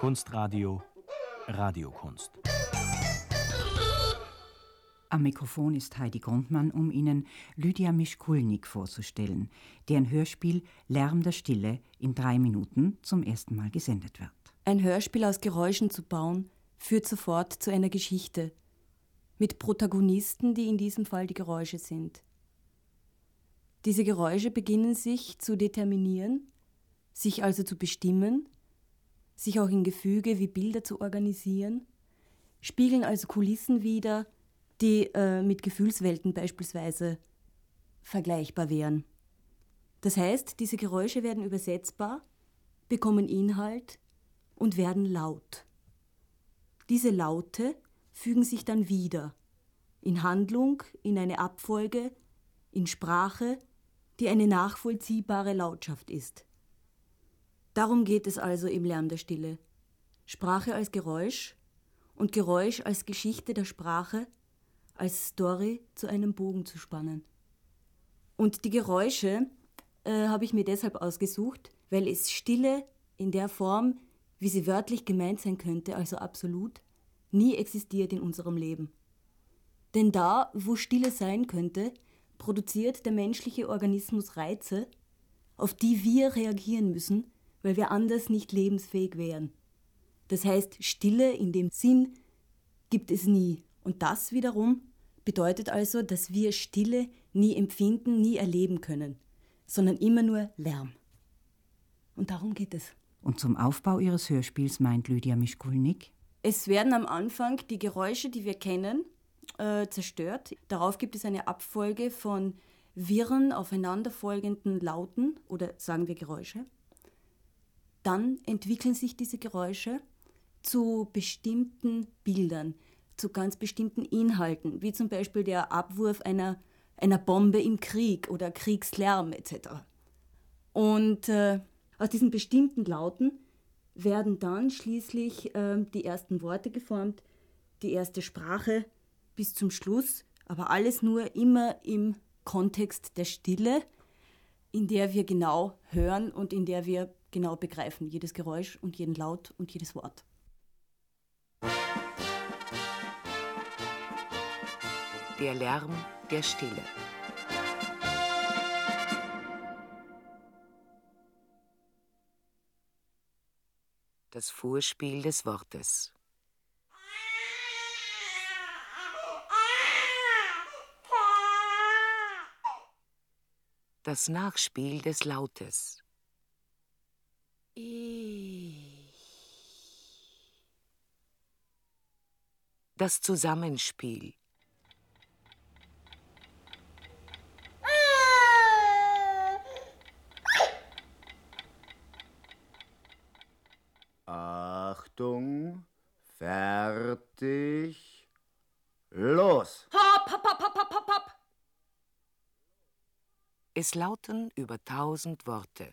Kunstradio Radiokunst. Am Mikrofon ist Heidi Grundmann, um Ihnen Lydia Mischkulnik vorzustellen, deren Hörspiel Lärm der Stille in 3 Minuten zum ersten Mal gesendet wird. Ein Hörspiel aus Geräuschen zu bauen, führt sofort zu einer Geschichte. Mit Protagonisten, die in diesem Fall die Geräusche sind. Diese Geräusche beginnen sich zu determinieren, sich also zu bestimmen, sich auch in Gefüge wie Bilder zu organisieren, spiegeln also Kulissen wider, die mit Gefühlswelten beispielsweise vergleichbar wären. Das heißt, diese Geräusche werden übersetzbar, bekommen Inhalt und werden laut. Diese Laute fügen sich dann wieder in Handlung, in eine Abfolge, in Sprache, die eine nachvollziehbare Lautschaft ist. Darum geht es also im Lärm der Stille. Sprache als Geräusch und Geräusch als Geschichte der Sprache, als Story zu einem Bogen zu spannen. Und die Geräusche habe ich mir deshalb ausgesucht, weil es Stille in der Form, wie sie wörtlich gemeint sein könnte, also absolut, nie existiert in unserem Leben. Denn da, wo Stille sein könnte, produziert der menschliche Organismus Reize, auf die wir reagieren müssen, weil wir anders nicht lebensfähig wären. Das heißt, Stille in dem Sinn gibt es nie. Und das wiederum bedeutet also, dass wir Stille nie empfinden, nie erleben können, sondern immer nur Lärm. Und darum geht es. Und zum Aufbau ihres Hörspiels meint Lydia Mischkulnik: Es werden am Anfang die Geräusche, die wir kennen, zerstört. Darauf gibt es eine Abfolge von wirren, aufeinanderfolgenden Lauten oder sagen wir Geräusche. Dann entwickeln sich diese Geräusche zu bestimmten Bildern, zu ganz bestimmten Inhalten, wie zum Beispiel der Abwurf einer Bombe im Krieg oder Kriegslärm etc. Und aus diesen bestimmten Lauten werden dann schließlich die ersten Worte geformt, die erste Sprache bis zum Schluss, aber alles nur immer im Kontext der Stille, in der wir genau hören und in der wir genau begreifen, jedes Geräusch und jeden Laut und jedes Wort. Der Lärm der Stille. Das Vorspiel des Wortes. Das Nachspiel des Lautes. Das Zusammenspiel. Achtung, fertig, los! Hopp, hopp, hopp, hopp, hopp, hopp! Es lauten über 1000 Worte.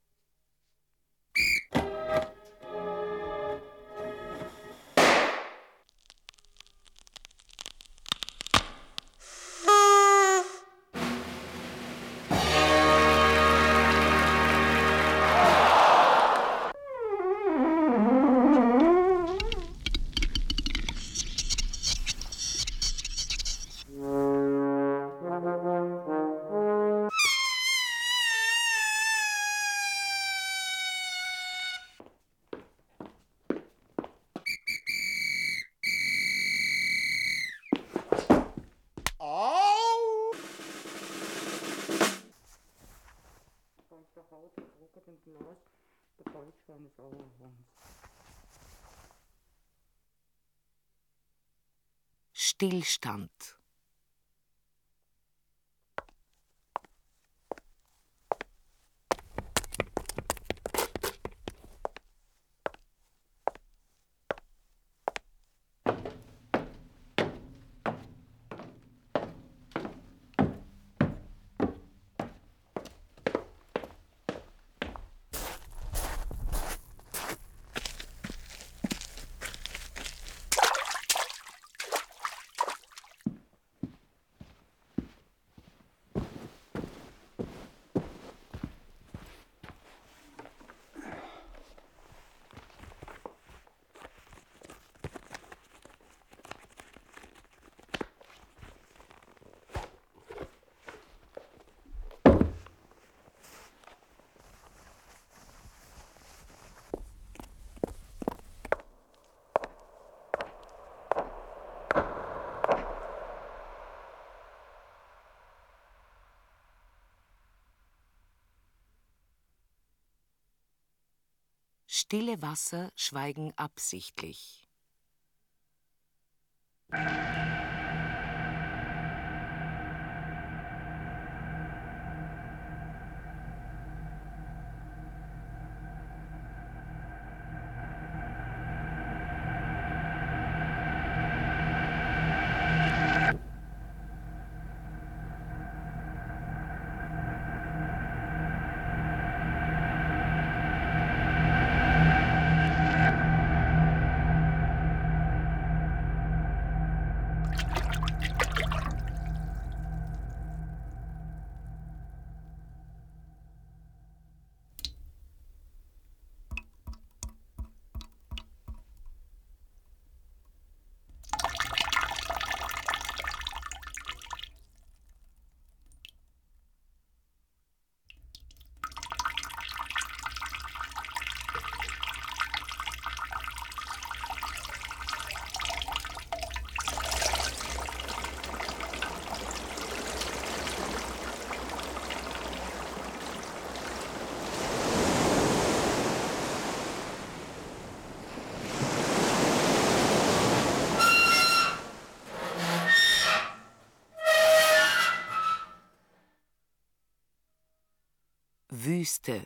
Stillstand. stille Wasser schweigen absichtlich. Wüste.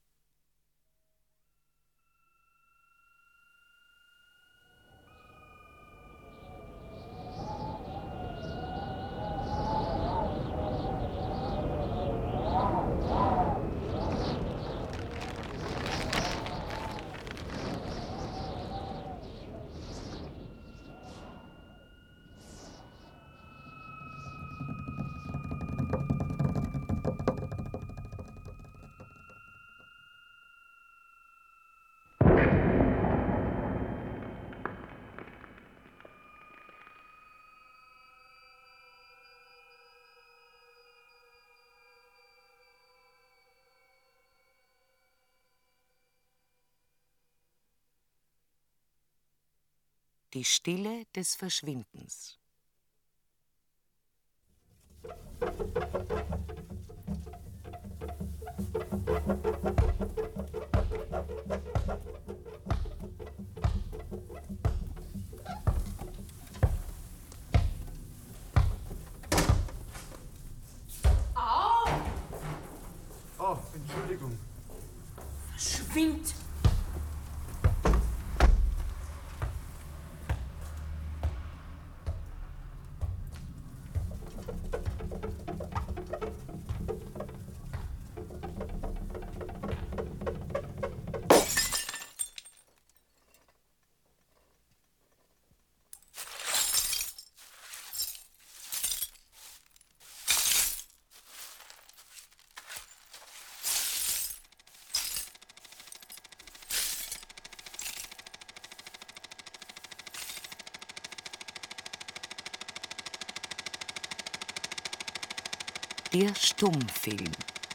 Die Stille des Verschwindens. Oh, Entschuldigung. Verschwind! Der Stummfilm.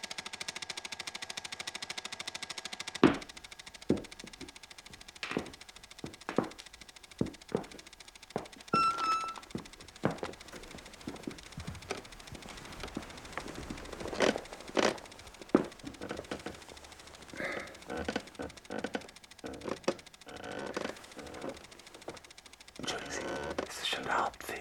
Entschuldigen Sie, das ist schon der Hauptfilm.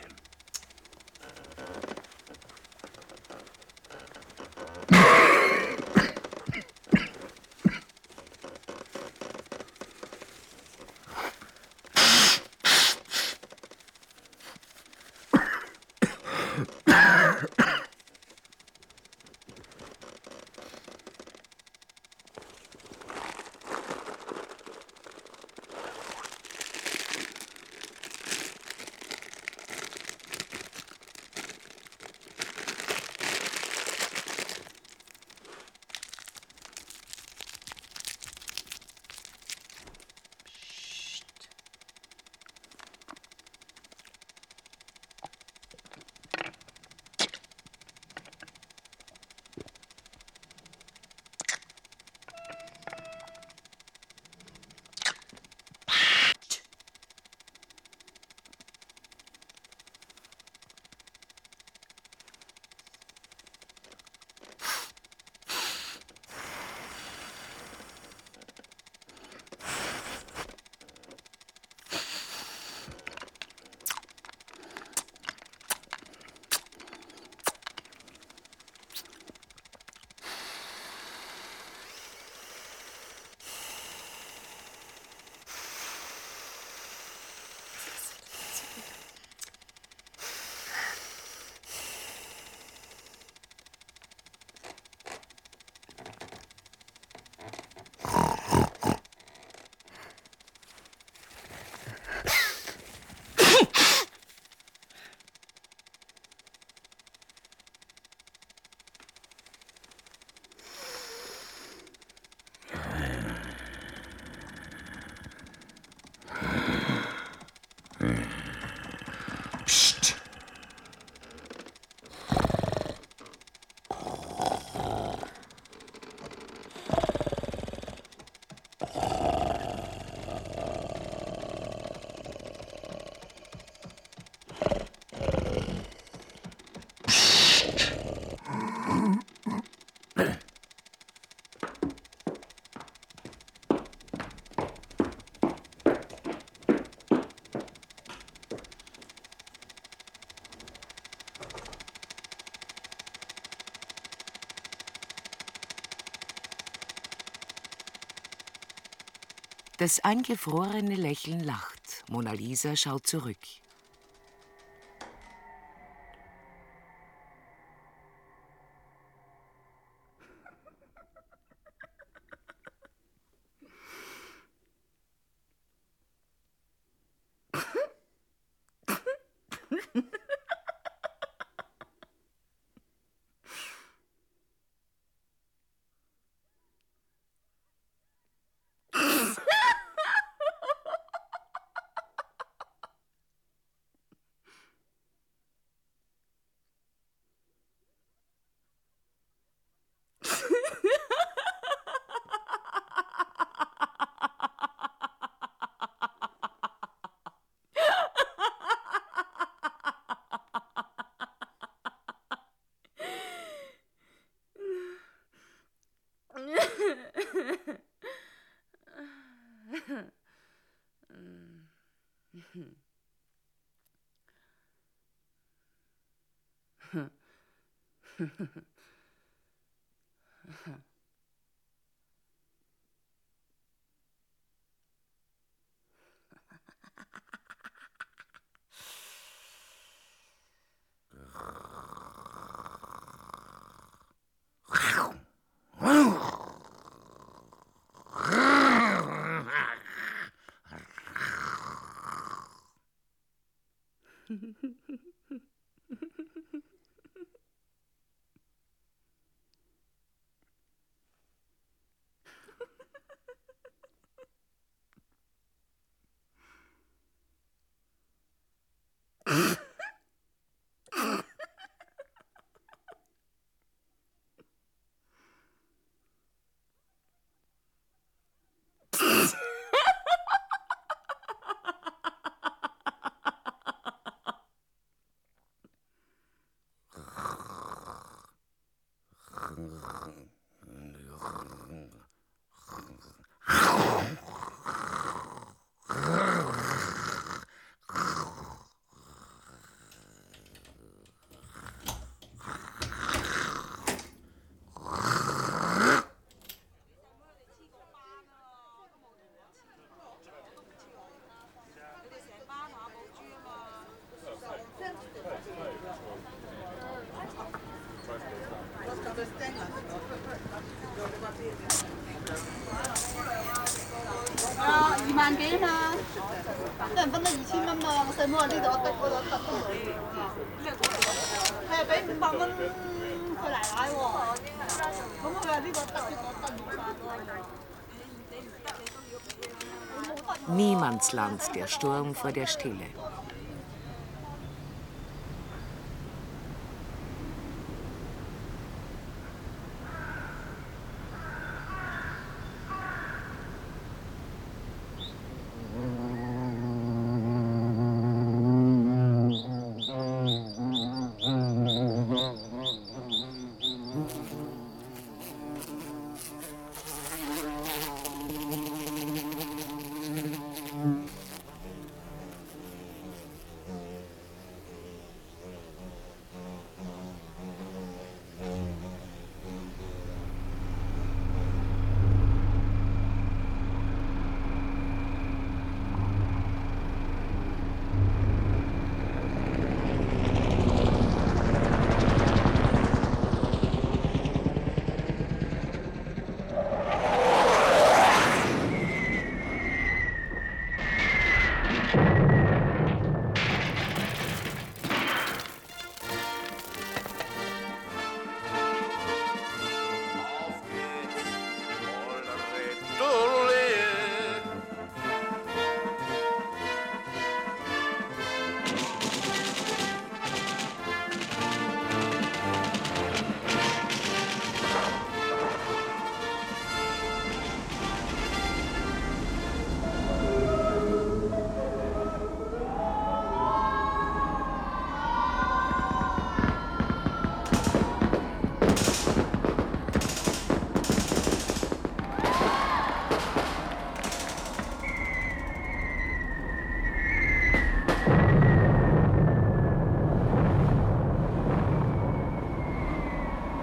Das eingefrorene Lächeln lacht. Mona Lisa schaut zurück. Niemandsland, der Sturm vor der Stille.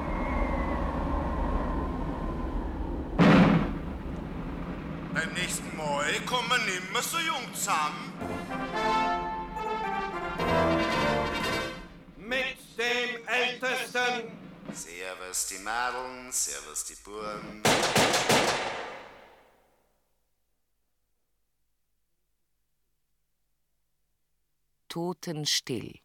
Beim nächsten Mal kommen nimmer so jung zusammen. Mit dem Ältesten. Servus die Madeln, servus die Buben. Totenstill.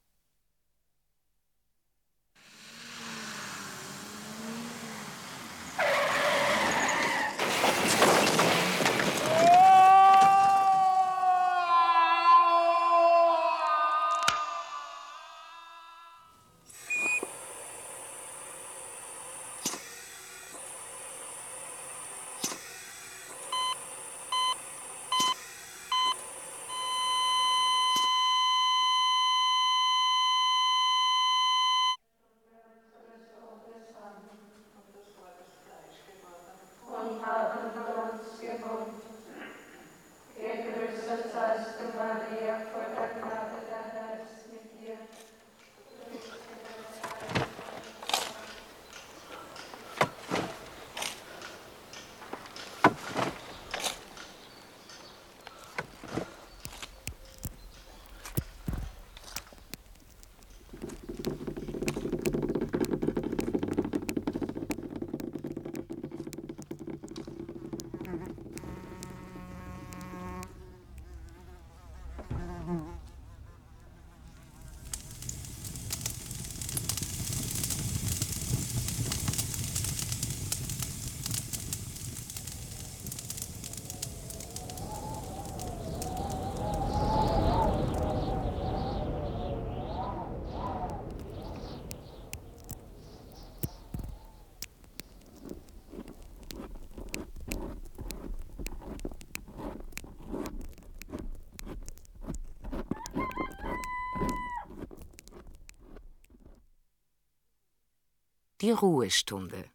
Die Ruhestunde.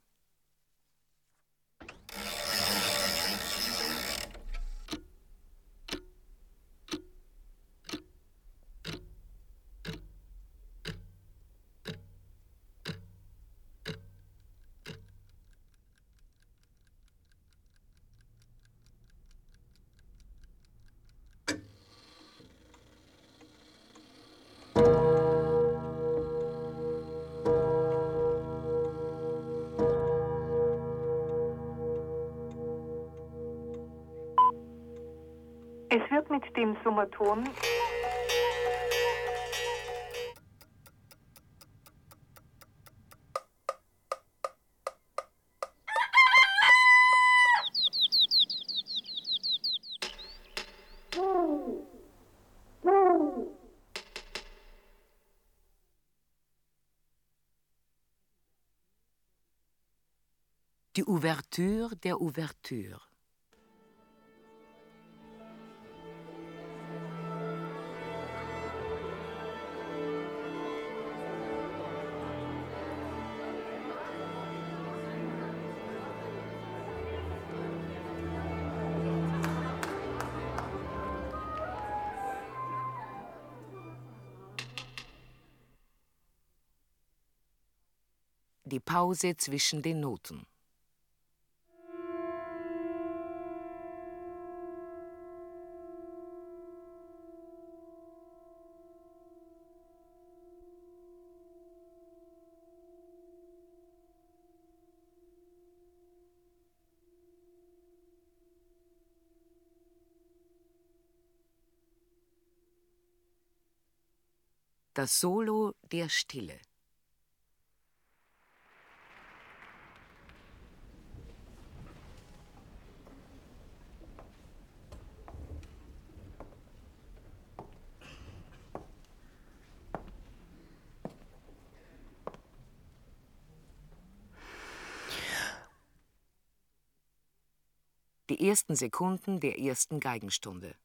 Es wird mit dem Summaton Die Ouverture der Ouverture. Die Pause zwischen den Noten. Das Solo der Stille. Die ersten Sekunden der ersten Geigenstunde.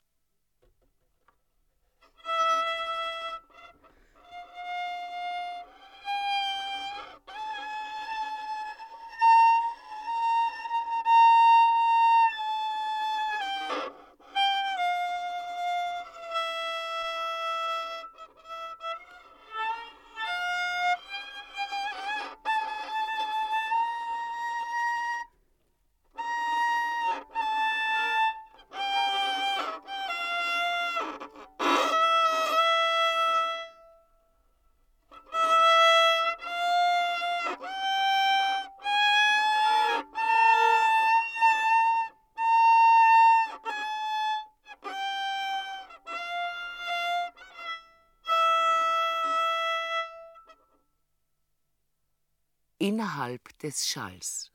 innerhalb des Schalls.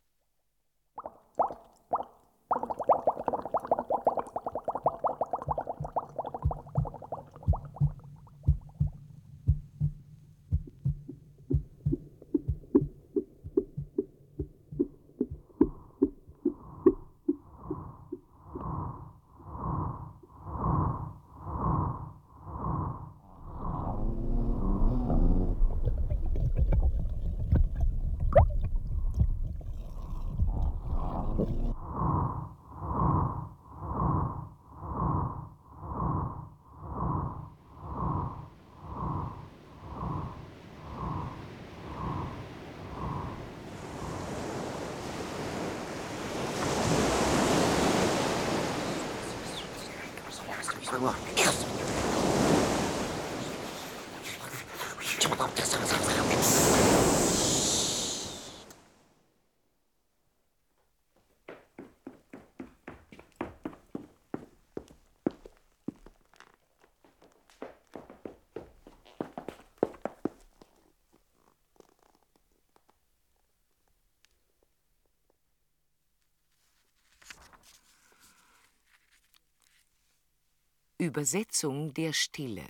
Übersetzung der Stille.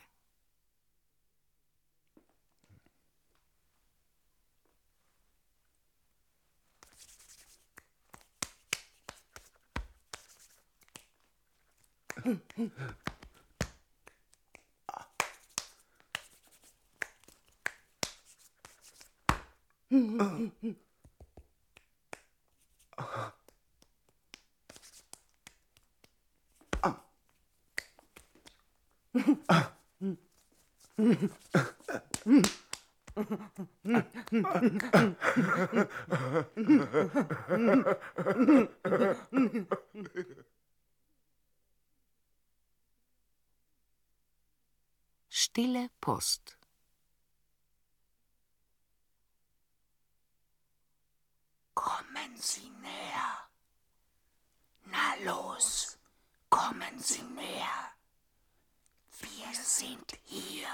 Stille Post. Kommen Sie näher. Na los, kommen Sie näher. Wir sind hier.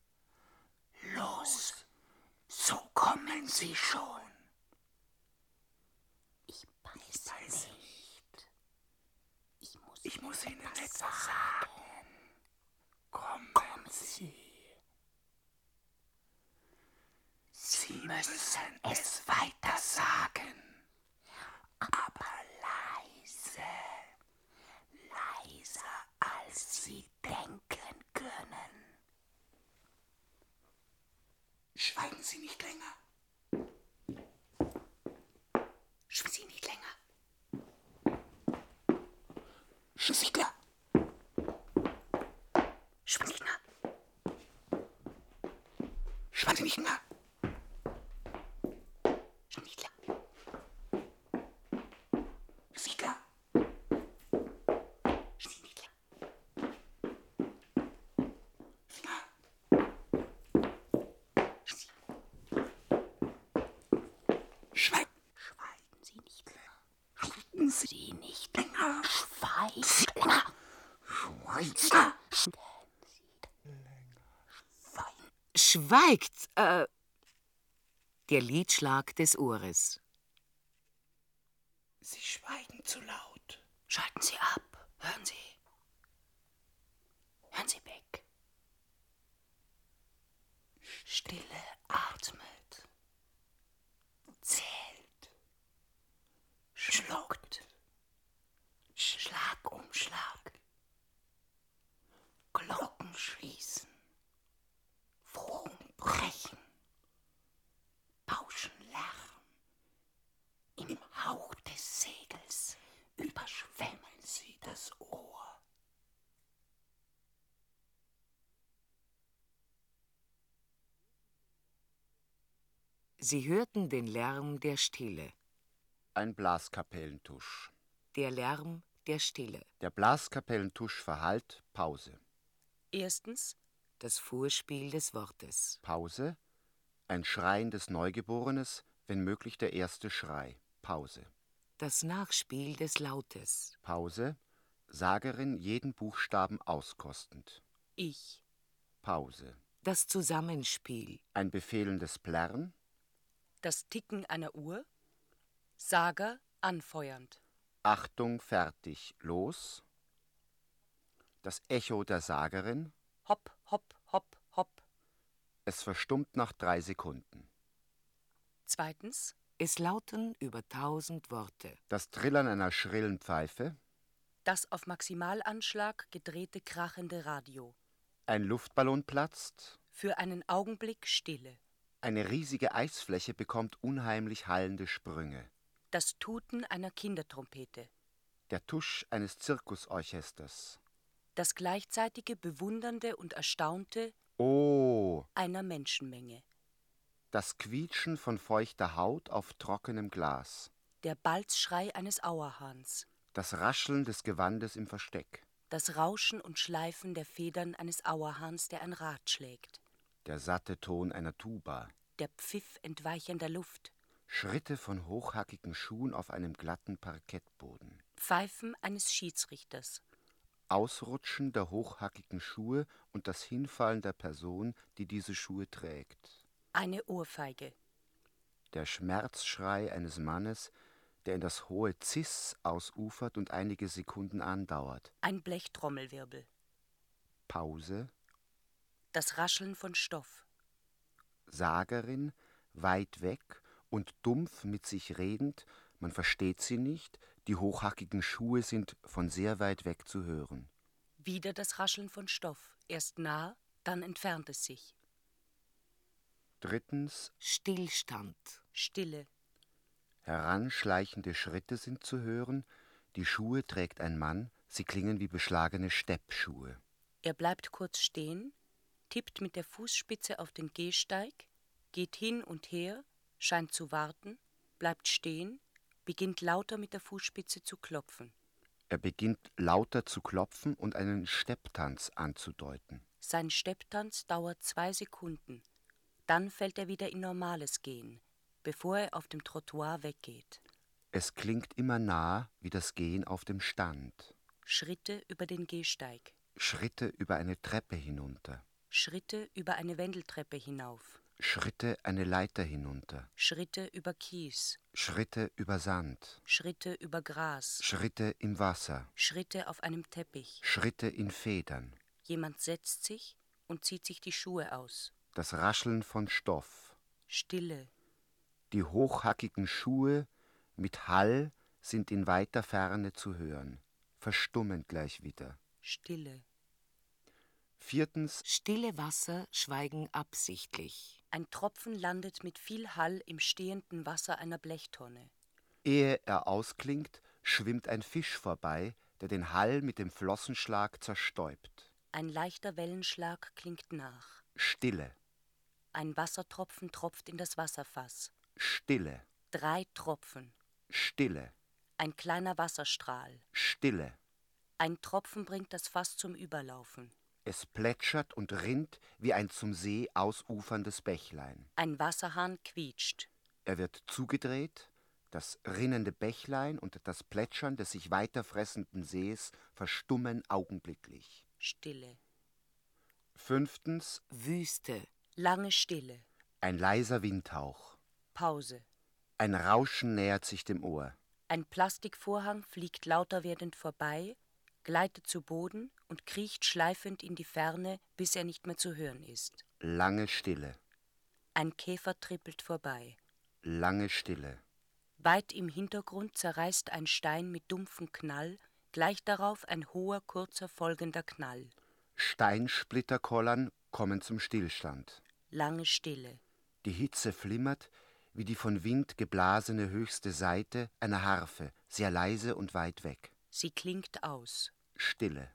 Los, so kommen Sie schon. Ich weiß nicht. Ich muss Ihnen etwas sagen. Kommen Sie. Sie müssen es weiter sagen. Aber leise. Leiser, als Sie denken können. Schweigen Sie nicht länger. Schweigen Sie nicht länger. Siegler. Schweigen Sie nicht länger. Schweigen Sie nicht länger. Schweigen Sie nicht länger. Siegler. Sie nicht länger. Schweigt! Der Lidschlag des Ohres. Sie schweigen zu laut. Schalten Sie ab. Hören Sie. Hören Sie weg. Stille atmet. Zählt. Schluckt. Schlag um Schlag. Glocken schließen. Wogen brechen. Pauschenlärm. Im Hauch des Segels überschwemmen sie das Ohr. Sie hörten den Lärm der Stille. Ein Blaskapellentusch. Der Lärm der Stille. Der Blaskapellentusch verhallt Pause. Erstens das Vorspiel des Wortes. Pause. Ein Schreien des Neugeborenes, wenn möglich der erste Schrei. Pause. Das Nachspiel des Lautes. Pause. Sagerin jeden Buchstaben auskostend. Ich. Pause. Das Zusammenspiel. Ein befehlendes Plärren. Das Ticken einer Uhr. Sager anfeuernd. Achtung, fertig, los. Das Echo der Sagerin. Hopp, hopp, hopp, hopp. Es verstummt nach 3 Sekunden. Zweitens. Es lauten über 1000 Worte. Das Trillern einer schrillen Pfeife. Das auf Maximalanschlag gedrehte krachende Radio. Ein Luftballon platzt. Für einen Augenblick Stille. Eine riesige Eisfläche bekommt unheimlich hallende Sprünge. Das Tuten einer Kindertrompete. Der Tusch eines Zirkusorchesters. Das gleichzeitige bewundernde und erstaunte Oh! einer Menschenmenge. Das Quietschen von feuchter Haut auf trockenem Glas. Der Balzschrei eines Auerhahns. Das Rascheln des Gewandes im Versteck. Das Rauschen und Schleifen der Federn eines Auerhahns, der ein Rad schlägt. Der satte Ton einer Tuba. Der Pfiff entweichender Luft. Schritte von hochhackigen Schuhen auf einem glatten Parkettboden. Pfeifen eines Schiedsrichters. Ausrutschen der hochhackigen Schuhe und das Hinfallen der Person, die diese Schuhe trägt. Eine Ohrfeige. Der Schmerzschrei eines Mannes, der in das hohe Ziss ausufert und einige Sekunden andauert. Ein Blechtrommelwirbel. Pause. Das Rascheln von Stoff. Sagerin, weit weg und dumpf mit sich redend, man versteht sie nicht, die hochhackigen Schuhe sind von sehr weit weg zu hören. Wieder das Rascheln von Stoff. Erst nah, dann entfernt es sich. Drittens. Stillstand. Stille. Heranschleichende Schritte sind zu hören, die Schuhe trägt ein Mann, sie klingen wie beschlagene Steppschuhe. Er bleibt kurz stehen, tippt mit der Fußspitze auf den Gehsteig, geht hin und her, scheint zu warten, bleibt stehen, beginnt lauter mit der Fußspitze zu klopfen. Er beginnt lauter zu klopfen und einen Stepptanz anzudeuten. Sein Stepptanz dauert 2 Sekunden. Dann fällt er wieder in normales Gehen, bevor er auf dem Trottoir weggeht. Es klingt immer nah wie das Gehen auf dem Stand. Schritte über den Gehsteig. Schritte über eine Treppe hinunter. Schritte über eine Wendeltreppe hinauf. Schritte eine Leiter hinunter. Schritte über Kies. Schritte über Sand. Schritte über Gras. Schritte im Wasser. Schritte auf einem Teppich. Schritte in Federn. Jemand setzt sich und zieht sich die Schuhe aus. Das Rascheln von Stoff. Stille. Die hochhackigen Schuhe mit Hall sind in weiter Ferne zu hören, verstummen gleich wieder. Stille. Viertens. Stille Wasser schweigen absichtlich. Ein Tropfen landet mit viel Hall im stehenden Wasser einer Blechtonne. Ehe er ausklingt, schwimmt ein Fisch vorbei, der den Hall mit dem Flossenschlag zerstäubt. Ein leichter Wellenschlag klingt nach. Stille. Ein Wassertropfen tropft in das Wasserfass. Stille. 3 Tropfen. Stille. Ein kleiner Wasserstrahl. Stille. Ein Tropfen bringt das Fass zum Überlaufen. Es plätschert und rinnt wie ein zum See ausuferndes Bächlein. Ein Wasserhahn quietscht. Er wird zugedreht, das rinnende Bächlein und das Plätschern des sich weiterfressenden Sees verstummen augenblicklich. Stille. Fünftens. Wüste. Lange Stille. Ein leiser Windhauch. Pause. Ein Rauschen nähert sich dem Ohr. Ein Plastikvorhang fliegt lauter werdend vorbei, gleitet zu Boden und kriecht schleifend in die Ferne, bis er nicht mehr zu hören ist. Lange Stille. Ein Käfer trippelt vorbei. Lange Stille. Weit im Hintergrund zerreißt ein Stein mit dumpfem Knall, gleich darauf ein hoher, kurzer, folgender Knall. Steinsplitterkollern kommen zum Stillstand. Lange Stille. Die Hitze flimmert, wie die von Wind geblasene höchste Saite einer Harfe, sehr leise und weit weg. Sie klingt aus. Stille.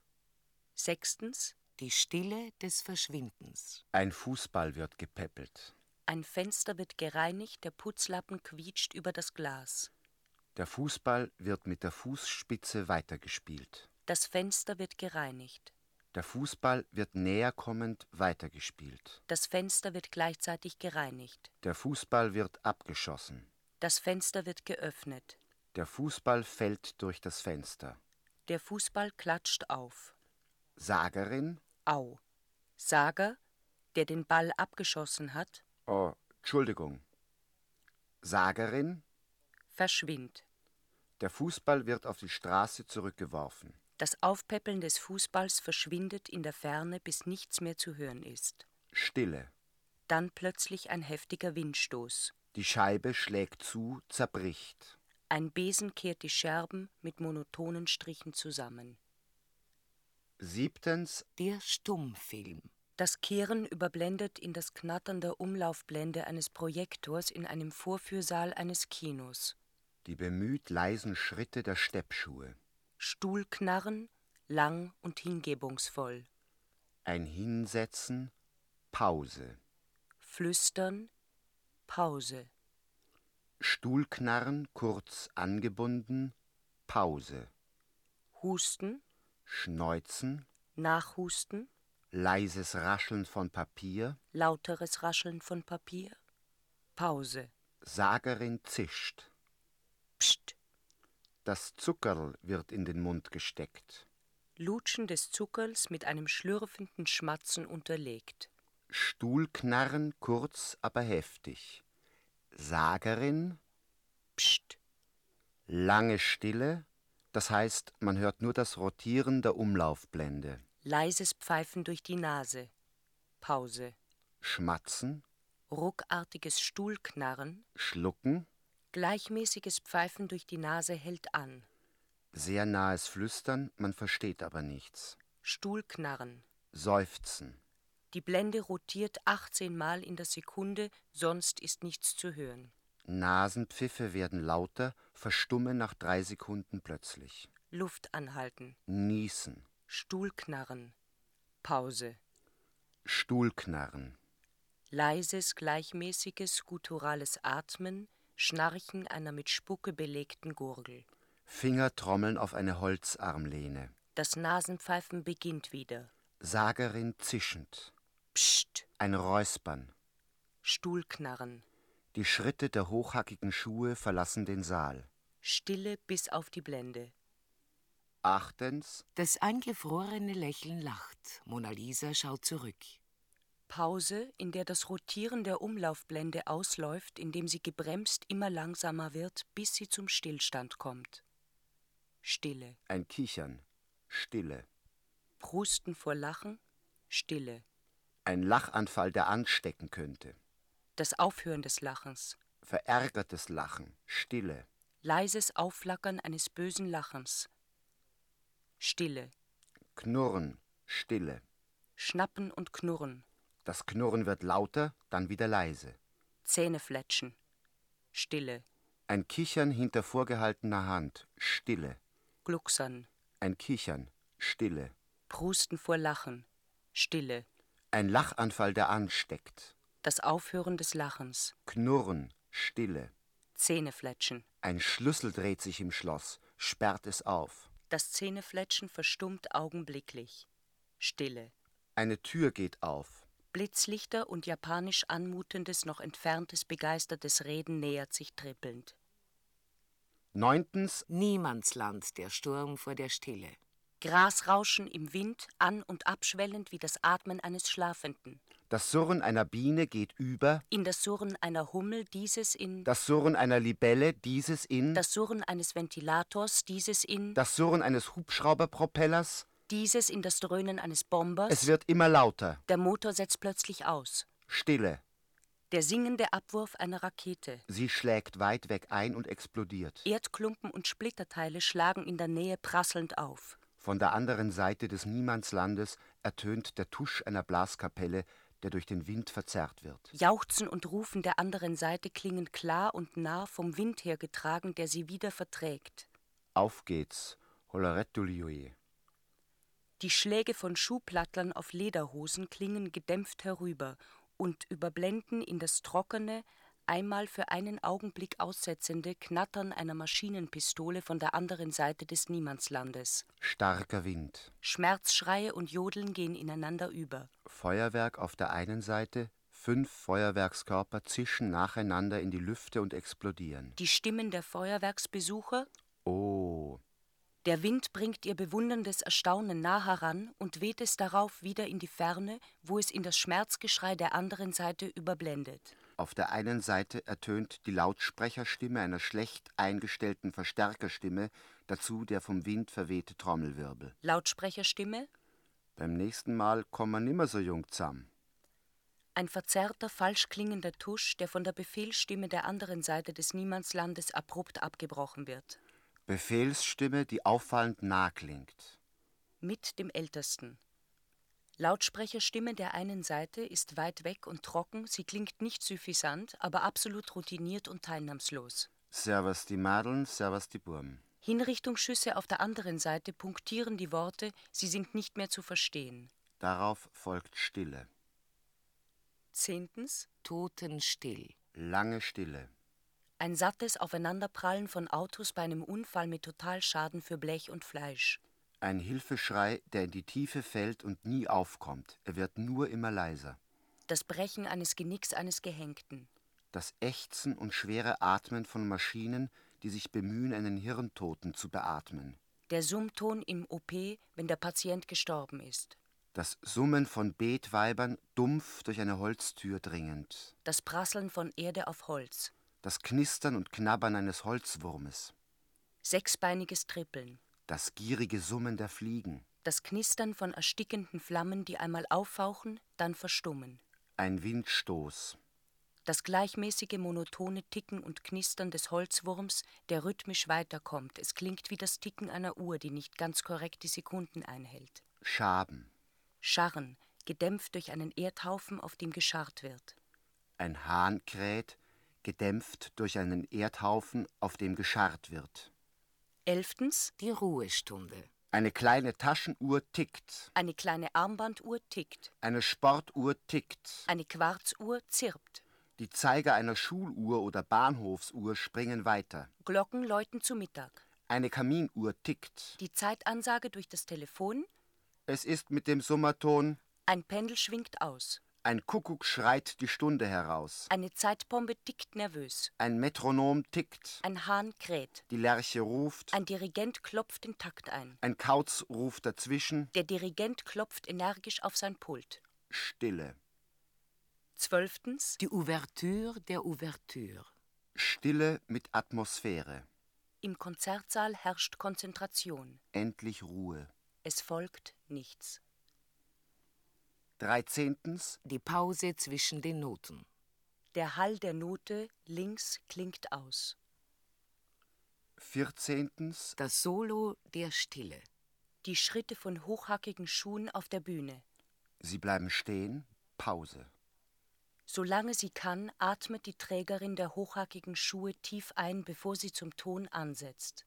6. Die Stille des Verschwindens. Ein Fußball wird gepäppelt. Ein Fenster wird gereinigt, der Putzlappen quietscht über das Glas. Der Fußball wird mit der Fußspitze weitergespielt. Das Fenster wird gereinigt. Der Fußball wird näher kommend weitergespielt. Das Fenster wird gleichzeitig gereinigt. Der Fußball wird abgeschossen. Das Fenster wird geöffnet. Der Fußball fällt durch das Fenster. Der Fußball klatscht auf. Sagerin. Au. Sager, der den Ball abgeschossen hat. Oh, Entschuldigung. Sagerin, verschwind. der Fußball wird auf die Straße zurückgeworfen. Das Aufpäppeln des Fußballs verschwindet in der Ferne, bis nichts mehr zu hören ist. Stille. Dann plötzlich ein heftiger Windstoß. Die Scheibe schlägt zu, zerbricht. Ein Besen kehrt die Scherben mit monotonen Strichen zusammen. 7. Der Stummfilm. Das Kehren überblendet in das Knattern der Umlaufblende eines Projektors in einem Vorführsaal eines Kinos. Die bemüht leisen Schritte der Steppschuhe. Stuhlknarren, lang und hingebungsvoll. Ein Hinsetzen, Pause. Flüstern, Pause. Stuhlknarren, kurz angebunden, Pause. Husten, Schneuzen, Nachhusten, leises Rascheln von Papier. lauteres Rascheln von Papier, Pause. Sagerin zischt. Psst. Das Zuckerl wird in den Mund gesteckt. Lutschen des Zuckerls mit einem schlürfenden Schmatzen unterlegt. Stuhlknarren, kurz, aber heftig. Sagerin, Psst. lange Stille, das heißt, man hört nur das Rotieren der Umlaufblende. Leises Pfeifen durch die Nase, Pause. Schmatzen, Ruckartiges Stuhlknarren, Schlucken, gleichmäßiges Pfeifen durch die Nase hält an. sehr nahes Flüstern, man versteht aber nichts. Stuhlknarren. Seufzen, Die Blende rotiert 18 Mal in der Sekunde, sonst ist nichts zu hören. Nasenpfiffe werden lauter, verstummen nach 3 Sekunden plötzlich. Luft anhalten. Niesen, Stuhlknarren. Pause. Stuhlknarren, Leises, gleichmäßiges, gutturales Atmen, Schnarchen einer mit Spucke belegten Gurgel. Finger trommeln auf eine Holzarmlehne. Das Nasenpfeifen beginnt wieder. Sagerin zischend. Psst. Ein Räuspern. Stuhlknarren. Die Schritte der hochhackigen Schuhe verlassen den Saal. Stille bis auf die Blende. 8. Das eingefrorene Lächeln lacht. Mona Lisa schaut zurück. Pause, in der das Rotieren der Umlaufblende ausläuft, indem sie gebremst immer langsamer wird, bis sie zum Stillstand kommt. Stille. Ein Kichern. Stille. Prusten vor Lachen. Stille. Ein Lachanfall, der anstecken könnte. Das Aufhören des Lachens. Verärgertes Lachen. Stille. Leises Aufflackern eines bösen Lachens. Stille. Knurren. Stille. Schnappen und Knurren. Das Knurren wird lauter, dann wieder leise. Zähnefletschen. Stille. Ein Kichern hinter vorgehaltener Hand. Stille. Glucksern. Ein Kichern. Stille. Prusten vor Lachen. Stille. Ein Lachanfall, der ansteckt. Das Aufhören des Lachens. Knurren. Stille. Zähnefletschen. Ein Schlüssel dreht sich im Schloss, sperrt es auf. Das Zähnefletschen verstummt augenblicklich. Stille. Eine Tür geht auf. Blitzlichter und japanisch anmutendes, noch entferntes, begeistertes Reden nähert sich trippelnd. 9. Niemandsland, der Sturm vor der Stille. Grasrauschen im Wind, an- und abschwellend wie das Atmen eines Schlafenden. Das Surren einer Biene geht über. In das Surren einer Hummel, dieses in. Das Surren einer Libelle, dieses in. Das Surren eines Ventilators, dieses in. Das Surren eines Hubschrauberpropellers. Dieses in das Dröhnen eines Bombers. Es wird immer lauter. Der Motor setzt plötzlich aus. Stille. Der singende Abwurf einer Rakete. Sie schlägt weit weg ein und explodiert. Erdklumpen und Splitterteile schlagen in der Nähe prasselnd auf. Von der anderen Seite des Niemandslandes ertönt der Tusch einer Blaskapelle, der durch den Wind verzerrt wird. Jauchzen und Rufen der anderen Seite klingen klar und nah vom Wind hergetragen, der sie wieder verträgt. Auf geht's, Hollarettulioi. Die Schläge von Schuhplattlern auf Lederhosen klingen gedämpft herüber und überblenden in das trockene, einmal für einen Augenblick aussetzende Knattern einer Maschinenpistole von der anderen Seite des Niemandslandes. Starker Wind. Schmerzschreie und Jodeln gehen ineinander über. Feuerwerk auf der einen Seite, 5 Feuerwerkskörper zischen nacheinander in die Lüfte und explodieren. Die Stimmen der Feuerwerksbesucher. Oh. Der Wind bringt ihr bewunderndes Erstaunen nah heran und weht es darauf wieder in die Ferne, wo es in das Schmerzgeschrei der anderen Seite überblendet. Auf der einen Seite ertönt die Lautsprecherstimme einer schlecht eingestellten Verstärkerstimme, dazu der vom Wind verwehte Trommelwirbel. Lautsprecherstimme. Beim nächsten Mal kommen wir nimmer so jung zusammen. Ein verzerrter, falsch klingender Tusch, der von der Befehlsstimme der anderen Seite des Niemandslandes abrupt abgebrochen wird. Befehlsstimme, die auffallend nah klingt. Mit dem Ältesten. Lautsprecherstimme der einen Seite ist weit weg und trocken, sie klingt nicht suffisant, aber absolut routiniert und teilnahmslos. Servus die Madeln, servus die Burm. Hinrichtungsschüsse auf der anderen Seite punktieren die Worte, sie sind nicht mehr zu verstehen. Darauf folgt Stille. 10. Totenstill. Lange Stille. Ein sattes Aufeinanderprallen von Autos bei einem Unfall mit Totalschaden für Blech und Fleisch. Ein Hilfeschrei, der in die Tiefe fällt und nie aufkommt. Er wird nur immer leiser. Das Brechen eines Genicks eines Gehängten. Das Ächzen und schwere Atmen von Maschinen, die sich bemühen, einen Hirntoten zu beatmen. Der Summton im OP, wenn der Patient gestorben ist. Das Summen von Betweibern, dumpf durch eine Holztür dringend. Das Prasseln von Erde auf Holz. Das Knistern und Knabbern eines Holzwurmes. Sechsbeiniges Trippeln. Das gierige Summen der Fliegen. Das Knistern von erstickenden Flammen, die einmal auffauchen, dann verstummen. Ein Windstoß. Das gleichmäßige, monotone Ticken und Knistern des Holzwurms, der rhythmisch weiterkommt. Es klingt wie das Ticken einer Uhr, die nicht ganz korrekt die Sekunden einhält. Schaben. Scharren, gedämpft durch einen Erdhaufen, auf dem gescharrt wird. Ein Hahn kräht, gedämpft durch einen Erdhaufen, auf dem gescharrt wird. 11. Die Ruhestunde. Eine kleine Taschenuhr tickt. Eine kleine Armbanduhr tickt. Eine Sportuhr tickt. Eine Quarzuhr zirpt. Die Zeiger einer Schuluhr oder Bahnhofsuhr springen weiter. Glocken läuten zu Mittag. Eine Kaminuhr tickt. Die Zeitansage durch das Telefon. Es ist mit dem Summerton. Ein Pendel schwingt aus. Ein Kuckuck schreit die Stunde heraus. Eine Zeitbombe tickt nervös. Ein Metronom tickt. Ein Hahn kräht. Die Lerche ruft. Ein Dirigent klopft den Takt ein. Ein Kauz ruft dazwischen. Der Dirigent klopft energisch auf sein Pult. Stille. 12. Die Ouvertüre der Ouvertüre. Stille mit Atmosphäre. Im Konzertsaal herrscht Konzentration. Endlich Ruhe. Es folgt nichts. 13. Die Pause zwischen den Noten. Der Hall der Note links klingt aus. 14. Das Solo der Stille. Die Schritte von hochhackigen Schuhen auf der Bühne. Sie bleiben stehen. Pause. Solange sie kann, atmet die Trägerin der hochhackigen Schuhe tief ein, bevor sie zum Ton ansetzt.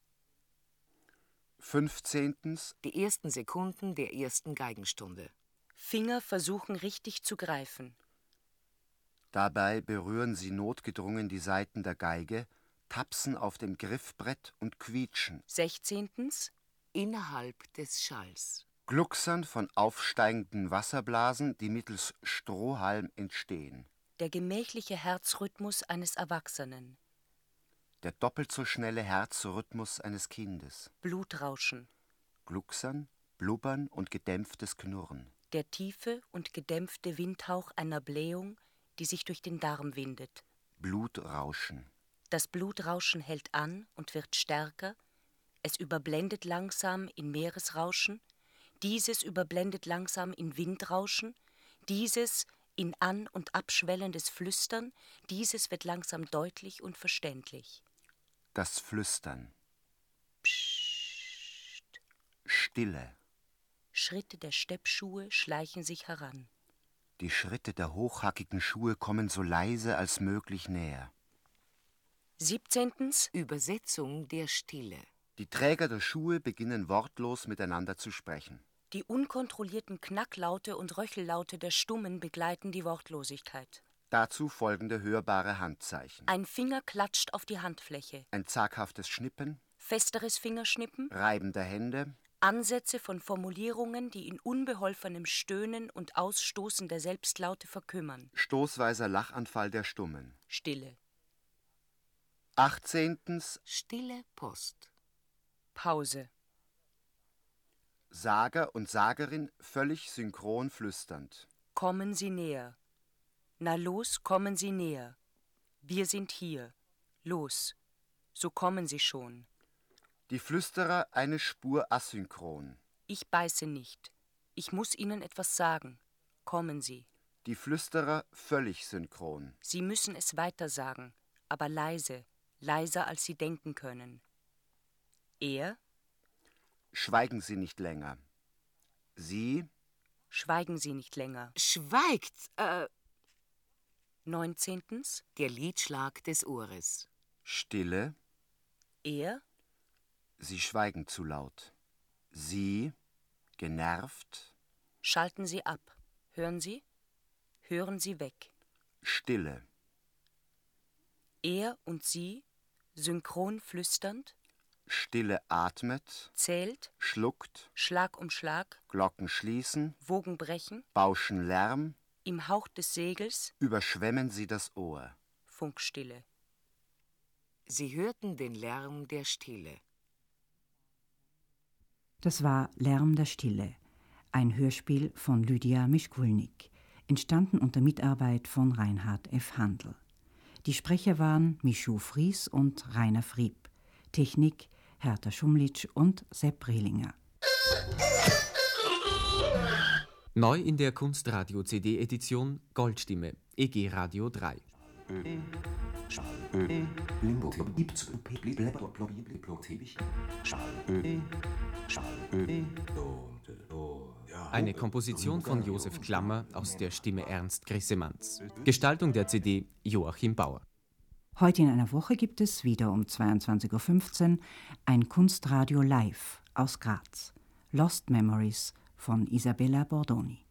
15. Die ersten Sekunden der ersten Geigenstunde. Finger versuchen richtig zu greifen. Dabei berühren sie notgedrungen die Saiten der Geige, tapsen auf dem Griffbrett und quietschen. 16. Innerhalb des Schalls. Glucksern von aufsteigenden Wasserblasen, die mittels Strohhalm entstehen. Der gemächliche Herzrhythmus eines Erwachsenen. Der doppelt so schnelle Herzrhythmus eines Kindes. Blutrauschen. Glucksern, Blubbern und gedämpftes Knurren. Der tiefe und gedämpfte Windhauch einer Blähung, die sich durch den Darm windet. Blutrauschen. Das Blutrauschen hält an und wird stärker. Es überblendet langsam in Meeresrauschen. Dieses überblendet langsam in Windrauschen. Dieses in an- und abschwellendes Flüstern. Dieses wird langsam deutlich und verständlich. Das Flüstern. Psst. Stille. Schritte der Steppschuhe schleichen sich heran. Die Schritte der hochhackigen Schuhe kommen so leise als möglich näher. 17. Übersetzung der Stille. Die Träger der Schuhe beginnen wortlos miteinander zu sprechen. Die unkontrollierten Knacklaute und Röchellaute der Stummen begleiten die Wortlosigkeit. Dazu folgende hörbare Handzeichen. Ein Finger klatscht auf die Handfläche. Ein zaghaftes Schnippen. Festeres Fingerschnippen. Reiben der Hände. Ansätze von Formulierungen, die in unbeholfenem Stöhnen und Ausstoßen der Selbstlaute verkümmern. Stoßweiser Lachanfall der Stummen. Stille. 18. Stille Post. Pause. Sager und Sagerin völlig synchron flüsternd. Kommen Sie näher. Na los, kommen Sie näher. Wir sind hier. Los, so kommen Sie schon. Die Flüsterer eine Spur asynchron. Ich beiße nicht. Ich muss Ihnen etwas sagen. Kommen Sie. Die Flüsterer völlig synchron. Sie müssen es weiter sagen, aber leise, leiser als Sie denken können. Er? Schweigen Sie nicht länger. Sie? Schweigen Sie nicht länger. Schweigt! 19. Der Liedschlag des Ohres. Stille. Er? Sie schweigen zu laut. Sie? Genervt. Schalten Sie ab. Hören Sie? Hören Sie weg. Stille. Er und Sie, synchron flüsternd. Stille atmet. Zählt. Schluckt. Schlag um Schlag. Glocken schließen. Wogen brechen. Bauschen Lärm. Im Hauch des Segels. Überschwemmen Sie das Ohr. Funkstille. Sie hörten den Lärm der Stille. Das war Lärm der Stille, ein Hörspiel von Lydia Mischkulnik, entstanden unter Mitarbeit von Reinhard F. Handel. Die Sprecher waren Michu Fries und Rainer Frieb, Technik Hertha Schumlitsch und Sepp Rehlinger. Neu in der Kunstradio-CD-Edition Goldstimme, EG Radio 3. Eine Komposition von Josef Klammer aus der Stimme Ernst Grissemanns. Gestaltung der CD Joachim Bauer. Heute in einer Woche gibt es wieder um 22.15 Uhr ein Kunstradio Live aus Graz. Lost Memories von Isabella Bordoni.